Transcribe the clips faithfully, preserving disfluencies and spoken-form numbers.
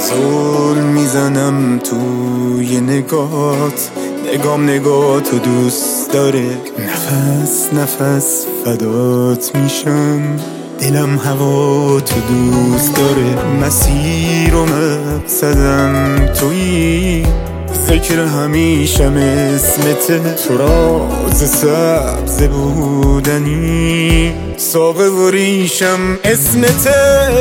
زول میزنم توی نگات، نگام نگاتو دوست داره، نفس نفس فدات میشم، دلم هوا تو دوست داره، مسیر و مقصدم تویی، ذکر همیشم اسمت، تو راز سبز بودنی، ساقه و ریشم اسمت.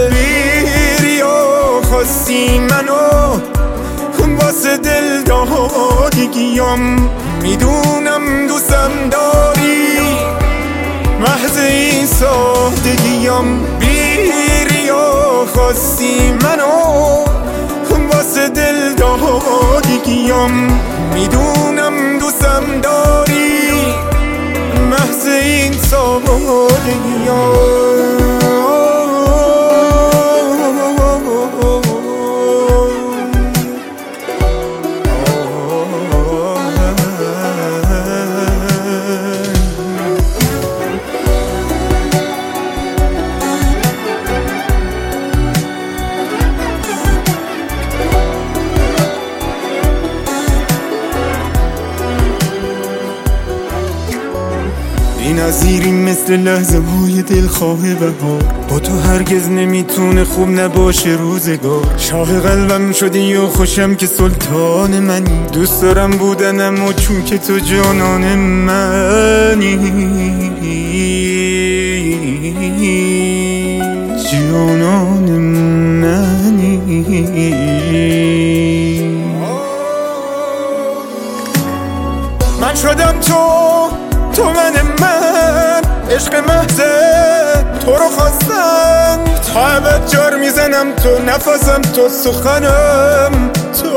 بیریا خواستی منو واسه دل دادگیم، میدونم دوستم داری محض این سادگیم. بیریا خواستی منو واسه دل دادگیم، میدونم دوستم داری محض این سادگیم. بی نظیری مثل لحظه های دلخواه بهار، با تو هرگز نمیتونه خوب نباشه روزگار. شاه قلبم شدی و خوشم که سلطان منی، دوست دارم بودنم و چون که تو جانان منی، جانان منی. من شدم تو، تو من من، عشق محضه تو رو خواستم، تا ابد جار میزنم تو، نفسم تو، سخنم تو.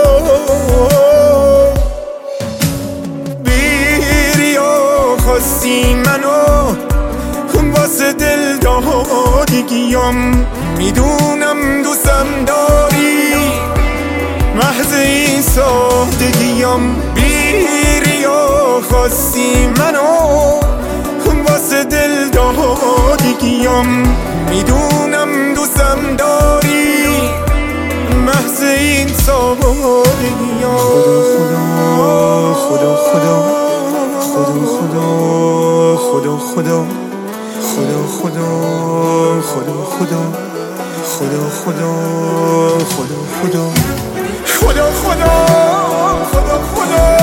بیریا خواستی منو واسه دل دادگیم، میدونم دوستم داری محض این سادگیم. بیریا خواستی منو واسه دل دادگیم، میدونم دوستم داری محض این سادگیم. خدا خدا خدا خدا خدا خدا خدا خدا خدا خدا خدا خدا خدا خدا خدا خدا خدا خدا خدا